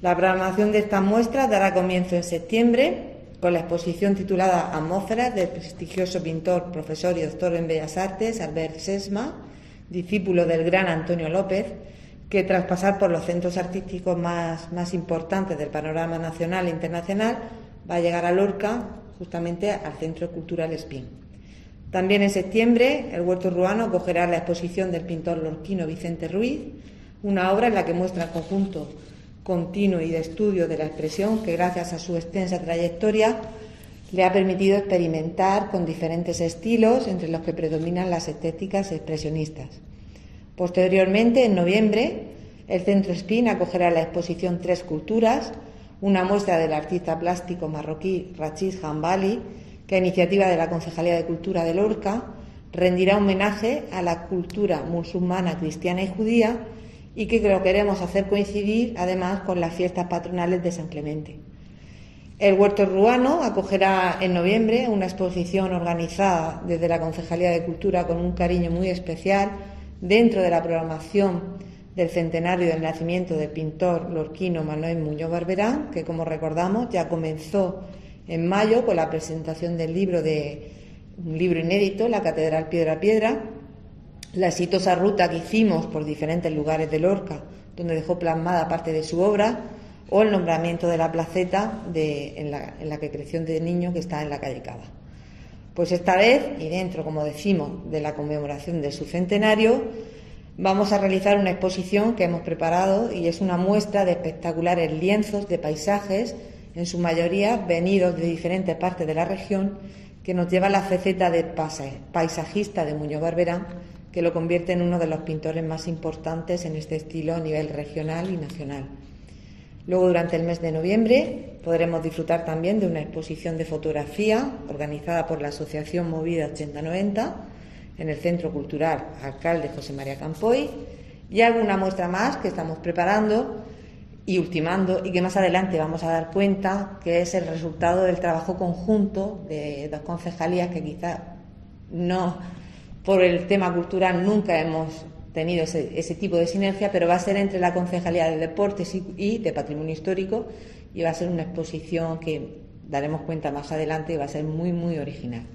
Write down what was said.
La programación de estas muestras dará comienzo en septiembre con la exposición titulada Atmósferas del prestigioso pintor, profesor y doctor en Bellas Artes, Albert Sesma, discípulo del gran Antonio López, que tras pasar por los centros artísticos más importantes del panorama nacional e internacional, va a llegar a Lorca, justamente al Centro Cultural Espín. También en septiembre, el Huerto Ruano acogerá la exposición del pintor lorquino Vicente Ruiz, una obra en la que muestra el conjunto continuo y de estudio de la expresión que, gracias a su extensa trayectoria, le ha permitido experimentar con diferentes estilos, entre los que predominan las estéticas expresionistas. Posteriormente, en noviembre, el Centro Espín acogerá la exposición Tres Culturas, una muestra del artista plástico marroquí Rachid Hanbali, que a iniciativa de la Concejalía de Cultura de Lorca rendirá homenaje a la cultura musulmana, cristiana y judía, y que lo queremos hacer coincidir además con las fiestas patronales de San Clemente. El Huerto Ruano acogerá en noviembre una exposición organizada desde la Concejalía de Cultura con un cariño muy especial dentro de la programación del centenario del nacimiento del pintor lorquino Manuel Muñoz Barberán, que, como recordamos, ya comenzó en mayo con la presentación del un libro inédito, La Catedral Piedra a Piedra, la exitosa ruta que hicimos por diferentes lugares de Lorca, donde dejó plasmada parte de su obra, o el nombramiento de la placeta en la que creció de niño, que está en la calle Cava. Pues esta vez, y dentro, como decimos, de la conmemoración de su centenario, vamos a realizar una exposición que hemos preparado y es una muestra de espectaculares lienzos de paisajes, en su mayoría venidos de diferentes partes de la región, que nos lleva a la faceta de paisajista de Muñoz Barberán, que lo convierte en uno de los pintores más importantes en este estilo a nivel regional y nacional. Luego, durante el mes de noviembre, podremos disfrutar también de una exposición de fotografía organizada por la Asociación Movida 8090 en el Centro Cultural Alcalde José María Campoy, y alguna muestra más que estamos preparando y ultimando, y que más adelante vamos a dar cuenta que es el resultado del trabajo conjunto de dos concejalías que quizá no, por el tema cultural, nunca hemos tenido ese tipo de sinergia, pero va a ser entre la Concejalía de Deportes y de Patrimonio Histórico, y va a ser una exposición que daremos cuenta más adelante y va a ser muy, muy original.